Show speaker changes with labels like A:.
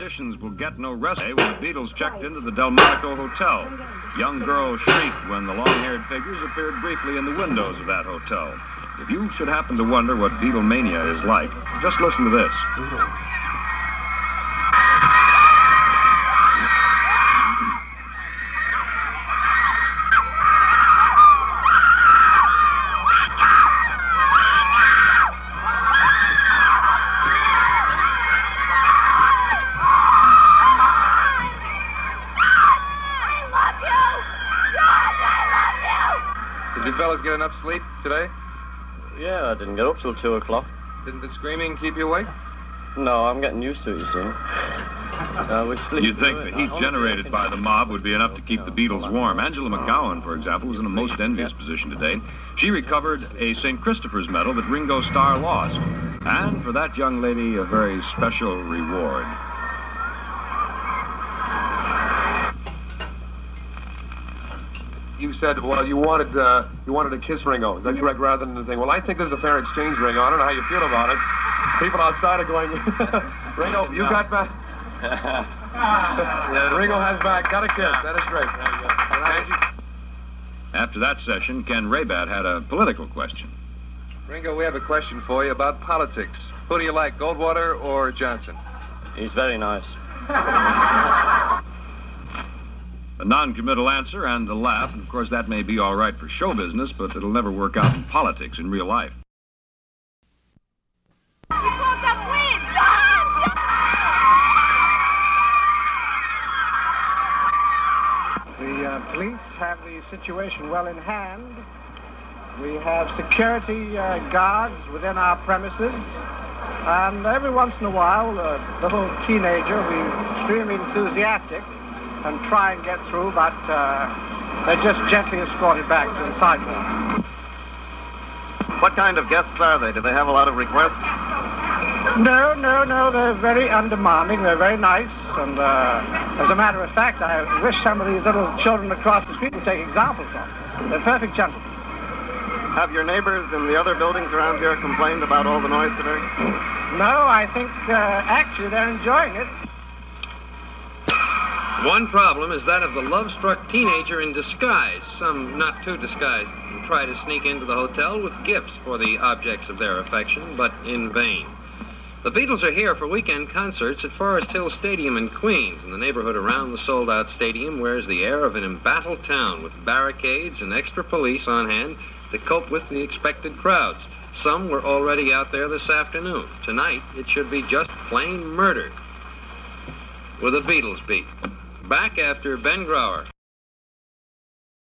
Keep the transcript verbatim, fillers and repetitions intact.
A: politicians will get no rest when the Beatles checked into the Delmonico Hotel. Young girls shrieked when the long-haired figures appeared briefly in the windows of that hotel. If you should happen to wonder what Beatlemania is like, just listen to this.
B: Did you fellas get enough sleep today?
C: Yeah, I didn't get up till two o'clock.
B: Didn't the screaming keep you awake?
C: No, I'm getting used to it, you see. Uh, we sleep
A: You'd think
C: through
A: the
C: it.
A: heat generated by the mob would be enough to keep the Beatles warm. Angela McGowan, for example, was in a most envious position today. She recovered a Saint Christopher's medal that Ringo Starr lost. And for that young lady, a very special reward.
B: You said, well, you wanted uh, you wanted to kiss Ringo. Is that correct, rather than the thing? Well, I think this is a fair exchange, Ringo. I don't know how you feel about it. People outside are going, Ringo, you got back. Ringo has back. Got a kiss. That is great.
A: After that session, Ken Rabat had a political question.
B: Ringo, we have a question for you about politics. Who do you like, Goldwater or Johnson?
C: He's very nice.
A: A non-committal answer and a laugh. And of course, that may be all right for show business, but it'll never work out in politics in real life.
D: We caught that weed! John!
E: The uh, police have the situation well in hand. We have security uh, guards within our premises. And every once in a while, a little teenager will be extremely enthusiastic and try and get through, but uh, they're just gently escorted back to the sidewalk.
C: What kind of guests are they? Do they have a lot of requests?
E: No, no, no, they're very undemanding. They're very nice. And uh, as a matter of fact, I wish some of these little children across the street would take examples of them. They're perfect gentlemen.
C: Have your neighbors in the other buildings around here complained about all the noise today?
E: No, I think uh, actually they're enjoying it.
F: One problem is that of the love-struck teenager in disguise. Some not too disguised who try to sneak into the hotel with gifts for the objects of their affection, but in vain. The Beatles are here for weekend concerts at Forest Hill Stadium in Queens, and the neighborhood around the sold-out stadium wears the air of an embattled town with barricades and extra police on hand to cope with the expected crowds. Some were already out there this afternoon. Tonight, it should be just plain murder with a Beatles beat. Back after Ben Grauer.